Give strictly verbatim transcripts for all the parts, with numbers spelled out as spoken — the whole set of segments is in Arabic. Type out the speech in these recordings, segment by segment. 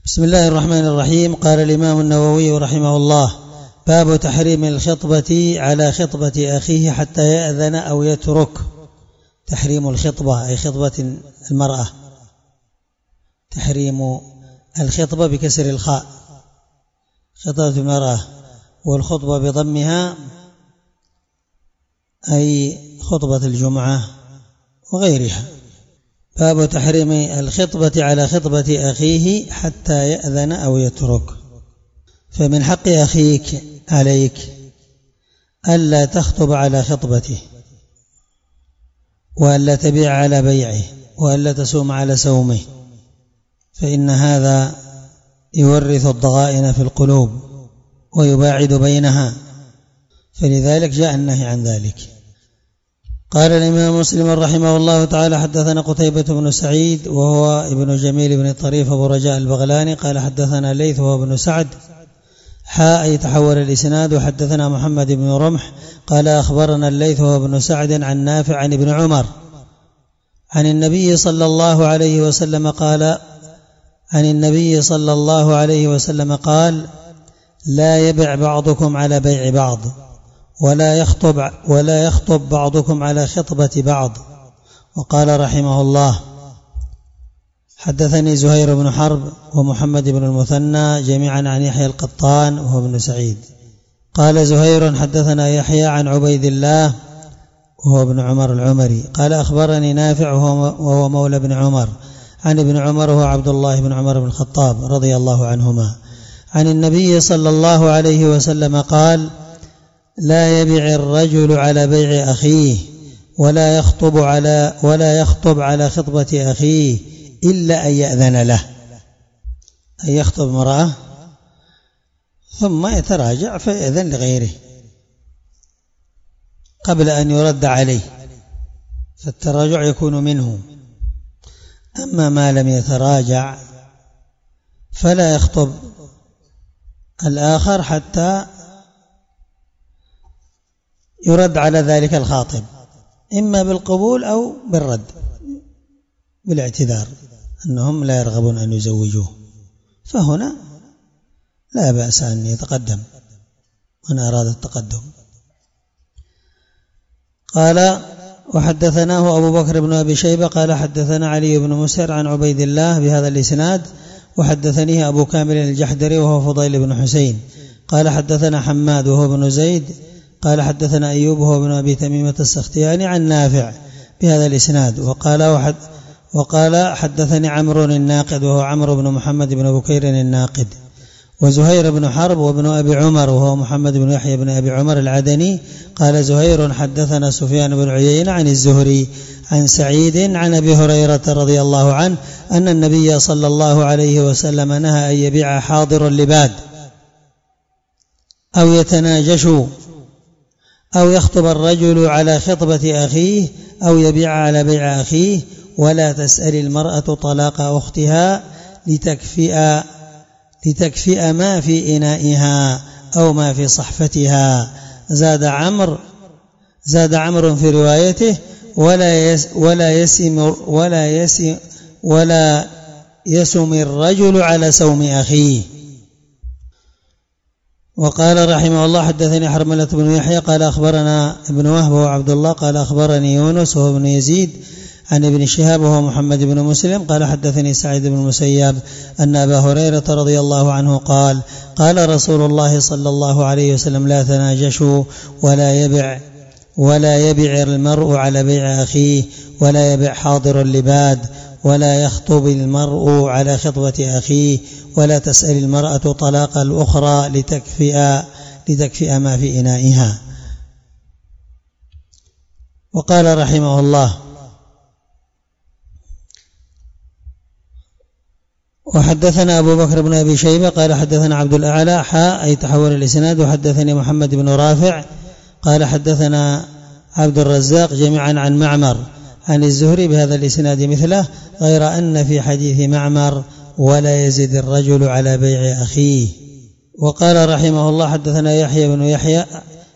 بسم الله الرحمن الرحيم. قال الإمام النووي رحمه الله: باب تحريم الخطبة على خطبة أخيه حتى يأذن أو يترك. تحريم الخطبة أي خطبة المرأة، تحريم الخطبة بكسر الخاء خطبة المرأة، والخطبة بضمها أي خطبة الجمعة وغيرها. باب تحريم الخطبة على خطبة أخيه حتى يأذن أو يترك. فمن حق أخيك عليك ألا تخطب على خطبته، وألا تبيع على بيعه، وألا تسوم على سومه، فإن هذا يورث الضغائن في القلوب ويباعد بينها، فلذلك جاء النهي عن ذلك. قال الإمام مسلم رحمه الله تعالى: حدثنا قتيبة بن سعيد وهو ابن جميل بن طريف أبو رجاء البغلاني قال حدثنا ليث وهو ابن سعد حاء يتحول الإسناد. وحدثنا محمد بن رمح قال أخبرنا الليث وهو ابن سعد عن نافع عن ابن عمر عن النبي صلى الله عليه وسلم قال عن النبي صلى الله عليه وسلم قال: لا يبع بعضكم على بيع بعض، ولا يخطب ولا يخطب بعضكم على خطبة بعض. وقال رحمه الله: حدثني زهير بن حرب ومحمد بن المثنى جميعا عن يحيى القطان وهو ابن سعيد. قال زهير: حدثنا يحيى عن عبيد الله وهو ابن عمر العمري قال أخبرني نافع وهو مولى ابن عمر عن ابن عمر وهو عبد الله بن عمر بن الخطاب رضي الله عنهما عن النبي صلى الله عليه وسلم قال: لا يبيع الرجل على بيع أخيه، ولا يخطب على ولا يخطب على خطبة أخيه إلا أن يأذن له، أن يخطب امرأة ثم يتراجع فيأذن لغيره قبل أن يرد عليه، فالتراجع يكون منه. أما ما لم يتراجع فلا يخطب الآخر حتى يرد على ذلك الخاطب، إما بالقبول أو بالرد بالاعتذار أنهم لا يرغبون أن يزوجوه، فهنا لا بأس أن يتقدم من أراد التقدم. قال: وحدثناه أبو بكر بن أبي شيبة قال حدثنا علي بن مسهر عن عبيد الله بهذا الإسناد. وحدثنيه أبو كامل الجحدري وهو فضيل بن حسين قال حدثنا حماد وهو بن زيد قال حدثنا أيوب وهو بن أبي تميمة السختياني عن نافع بهذا الإسناد. وقال وحد وقال حدثني عمرو الناقد وهو عمرو بن محمد بن بكير الناقد. وزهير بن حرب وابن أبي عمر وهو محمد بن يحيى بن أبي عمر العدني قال زهير حدثنا سفيان بن عيينة عن الزهري عن سعيد عن أبي هريرة رضي الله عنه أن النبي صلى الله عليه وسلم نهى أن يبيع حاضر اللباد أو يتناجشوا أو يخطب الرجل على خطبة أخيه أو يبيع على بيع أخيه، ولا تسأل المرأة طلاق أختها لتكفئ لتكفئ ما في إنائها أو ما في صحفتها. زاد عمرو زاد عمرو في روايته: ولا يس ولا يسم ولا يسم ولا يسم الرجل على سوم أخيه. وقال رحمه الله: حدثني حرملة بن يحيى قال أخبرنا ابن وهب وعبد الله قال أخبرني يونس وهو ابن يزيد عن ابن شهاب وهو محمد بن مسلم قال حدثني سعيد بن المسيب أن أبا هريرة رضي الله عنه قال: قال رسول الله صلى الله عليه وسلم: لا تناجشوا ولا يبع ولا يبع المرء على بيع أخيه، ولا يبع حاضر اللباد، ولا يخطب المرء على خطبة أخيه، ولا تسأل المرأة طلاق الأخرى لتكفئ لتكفئ ما في إنائها. وقال رحمه الله: وحدثنا أبو بكر بن أبي شيبة قال حدثنا عبد الأعلى حاء أي تحول الإسناد. وحدثني محمد بن رافع قال حدثنا عبد الرزاق جميعا عن معمر عن الزهري بهذا الإسناد مثله، غير أن في حديث معمر: ولا يزيد الرجل على بيع أخيه. وقال رحمه الله: حدثنا يحيى بن يحيى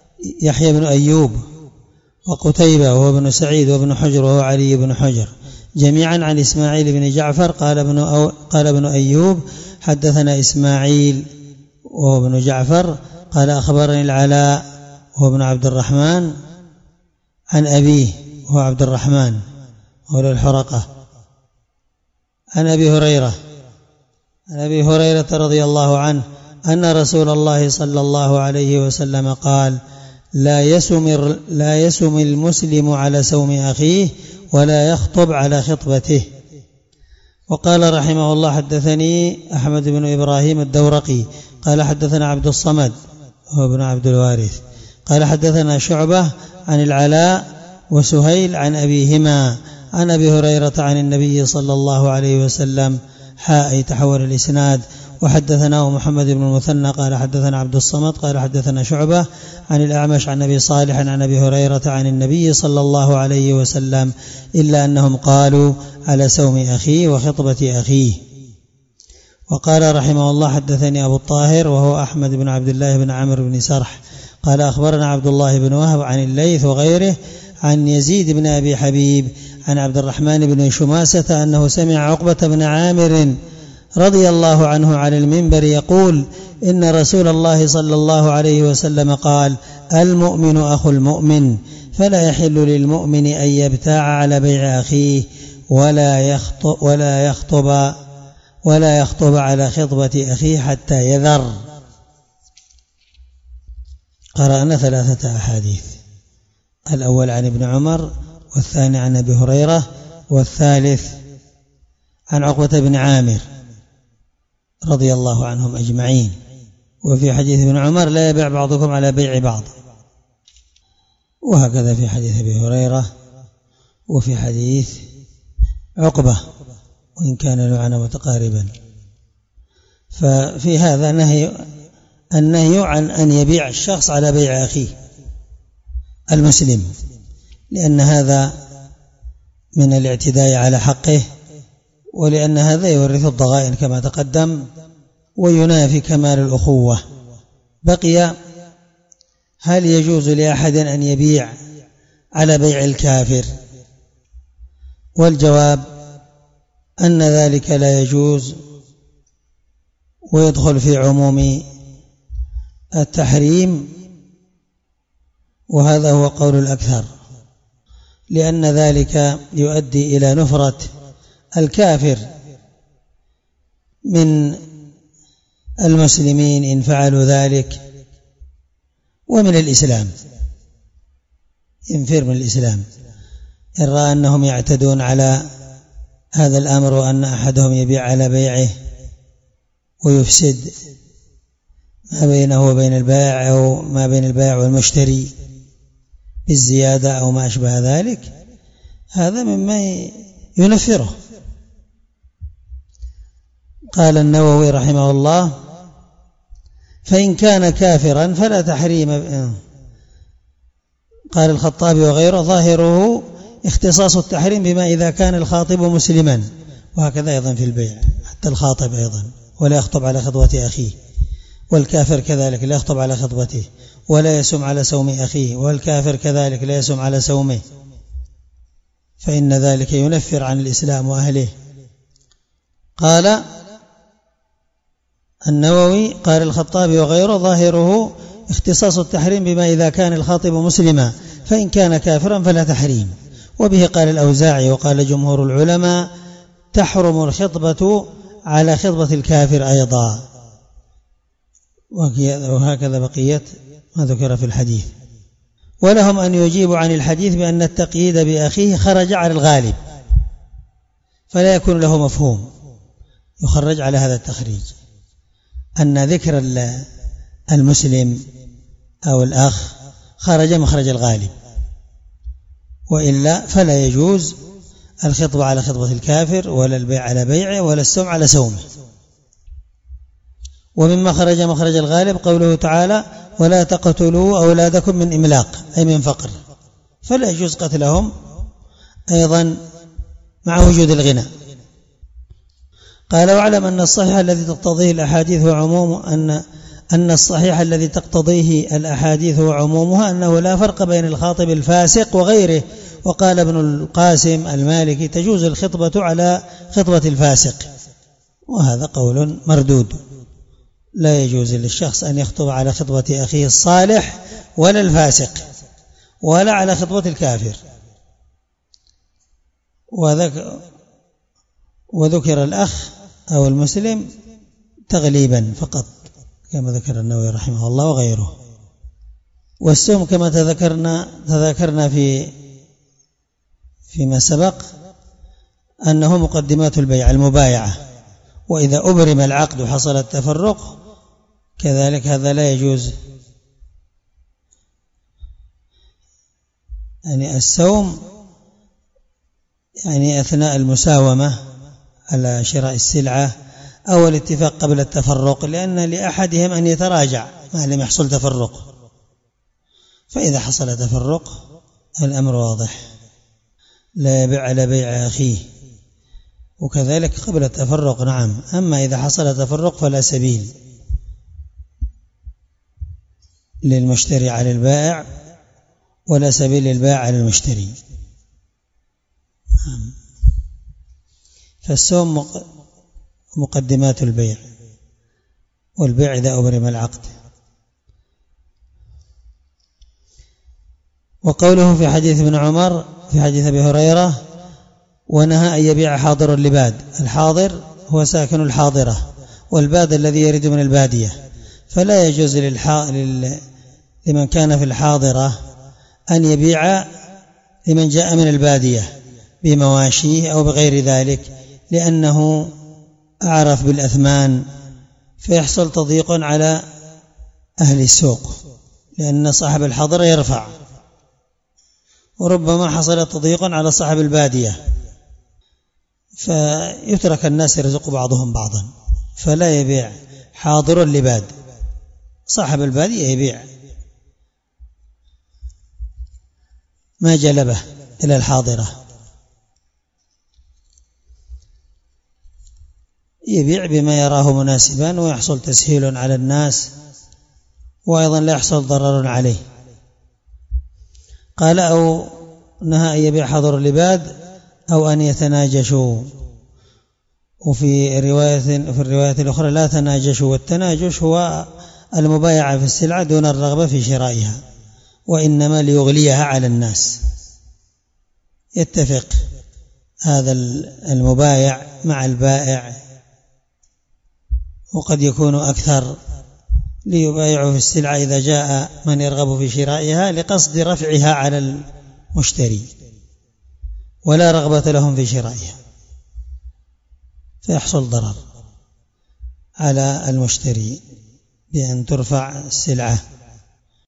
يحيى بن أيوب وقتيبة وهو ابن سعيد وابن حجر وهو علي بن حجر جميعا عن إسماعيل بن جعفر قال ابن, أو قال ابن أيوب حدثنا إسماعيل وابن جعفر قال أخبرني العلاء وابن عبد الرحمن عن أبيه وهو عبد الرحمن مولى الحرقة عن أبي هريرة عن أبي هريرة رضي الله عنه أن رسول الله صلى الله عليه وسلم قال لا يسم لا يسم المسلم على سوم أخيه ولا يخطب على خطبته. وقال رحمه الله حدثني أحمد بن إبراهيم الدورقي قال حدثنا عبد الصمد هو ابن عبد الوارث قال حدثنا شعبة عن العلاء وسهيل عن أبيهما عن أبي هريرة عن النبي صلى الله عليه وسلم حاء تحول الإسناد. وحدثنا محمد بن المثنى قال حدثنا عبد الصمد قال حدثنا شعبة عن الأعمش عن أبي صالح عن أبي هريرة عن النبي صلى الله عليه وسلم إلا أنهم قالوا على سوم أخيه وخطبة أخيه. وقال رحمه الله حدثني أبو الطاهر وهو أحمد بن عبد الله بن عمرو بن سرح قال أخبرنا عبد الله بن وهب عن الليث وغيره عن يزيد بن أبي حبيب عن عبد الرحمن بن شماسة أنه سمع عقبة بن عامر رضي الله عنه على المنبر يقول إن رسول الله صلى الله عليه وسلم قال المؤمن أخو المؤمن فلا يحل للمؤمن أن يبتاع على بيع أخيه ولا يخطب ولا يخطب ولا يخطب على خطبة أخيه حتى يذر. قرأنا ثلاثة أحاديث، الأول عن ابن عمر والثاني عن أبي هريرة والثالث عن عقبة بن عامر رضي الله عنهم أجمعين. وفي حديث ابن عمر لا يبيع بعضكم على بيع بعض، وهكذا في حديث أبي هريرة وفي حديث عقبة وإن كان المعنى متقاربا. ففي هذا نهي النهي عن أن يبيع الشخص على بيع أخيه المسلم، لأن هذا من الاعتداء على حقه، ولأن هذا يورث الضغائن كما تقدم وينافي كمال الأخوة. بقي هل يجوز لأحد أن يبيع على بيع الكافر؟ والجواب أن ذلك لا يجوز ويدخل في عموم التحريم، وهذا هو قول الأكثر، لأن ذلك يؤدي إلى نفرة الكافر من المسلمين إن فعلوا ذلك، ومن الإسلام ينفر من الإسلام إن رأى أنهم يعتدون على هذا الأمر وأن أحدهم يبيع على بيعه ويفسد ما بينه وبين البائع أو ما بين البائع والمشتري بالزيادة أو ما أشبه ذلك، هذا مما ينفره. قال النووي رحمه الله فإن كان كافرا فلا تحريم. قال الخطابي وغيره ظاهره اختصاص التحريم بما إذا كان الخاطب مسلما، وهكذا أيضا في البيع حتى الخاطب أيضا ولا يخطب على خطبة أخيه، والكافر كذلك لا يخطب على خطبته ولا يسم على سوم أخيه، والكافر كذلك لا يسم على سومه، فإن ذلك ينفر عن الإسلام وأهله. قال النووي قال الخطابي وغيره ظاهره اختصاص التحريم بما إذا كان الخاطب مسلما، فإن كان كافرا فلا تحريم. وبه قال الأوزاعي وقال جمهور العلماء تحرم الخطبة على خطبة الكافر أيضا، وهكذا بقية ما ذكر في الحديث. ولهم أن يجيبوا عن الحديث بأن التقييد بأخيه خرج على الغالب فلا يكون له مفهوم، يخرج على هذا التخريج أن ذكر المسلم أو الأخ خرج مخرج الغالب، وإلا فلا يجوز الخطبة على خطبة الكافر ولا البيع على بيعه ولا السوم على سومه. ومما خرج مخرج الغالب قوله تعالى ولا تقتلوا أولادكم من إملاق أي من فقر، فلا يجوز قتلهم أيضا مع وجود الغنى. قال واعلم أن الصحيح الذي تقتضيه الأحاديث وعموم أن أن الصحيح الذي تقتضيه الأحاديث وعمومها أنه لا فرق بين الخاطب الفاسق وغيره وقال ابن القاسم المالكي تجوز الخطبة على خطبة الفاسق، وهذا قول مردود، لا يجوز للشخص أن يخطب على خطبة أخيه الصالح ولا الفاسق ولا على خطبة الكافر. وذكر الأخ أو المسلم تغليبا فقط كما ذكر النووي رحمه الله وغيره. والسوم كما تذكرنا تذكرنا في فيما سبق أنه مقدمات البيع المبايعة، وإذا أبرم العقد وحصل التفرق كذلك هذا لا يجوز. يعني السوم يعني أثناء المساومة على شراء السلعة أو الاتفاق قبل التفرق، لأن لأحدهم أن يتراجع ما لم يحصل تفرق، فإذا حصل تفرق الأمر واضح، لا يبيع على بيع أخيه، وكذلك قبل التفرق نعم. أما إذا حصل تفرق فلا سبيل للمشتري على البائع ولا سبيل للبائع على المشتري. فالسوم مقدمات البيع، والبيع إذا أبرم العقد. وقوله في حديث ابن عمر في حديث أبي هريرة ونهى أن يبيع حاضر اللباد. الحاضر هو ساكن الحاضرة، والباد الذي يرد من البادية، فلا يجوز للح... لل... لمن كان في الحاضرة أن يبيع لمن جاء من البادية بمواشيه أو بغير ذلك، لأنه أعرف بالأثمان فيحصل تضييق على أهل السوق، لأن صاحب الحاضرة يرفع، وربما حصل تضييق على صاحب البادية فيترك الناس يرزق بعضهم بعضا. فلا يبيع حاضر اللباد، صاحب البادية يبيع ما جلبه إلى الحاضرة، يبيع بما يراه مناسبا ويحصل تسهيل على الناس، وأيضا لا يحصل ضرر عليه. قال أو نهى أن يبيع حاضر اللباد أو أن يتناجشوا. وفي رواية في الرواية الأخرى لا تناجشوا، والتناجش هو المبايعة في السلعة دون الرغبة في شرائها، وإنما ليغليها على الناس. يتفق هذا المبايع مع البائع، وقد يكون أكثر، ليبايعوا في السلعة إذا جاء من يرغب في شرائها لقصد رفعها على المشتري، ولا رغبة لهم في شرائها، فيحصل ضرر على المشتري بأن ترفع السلعة.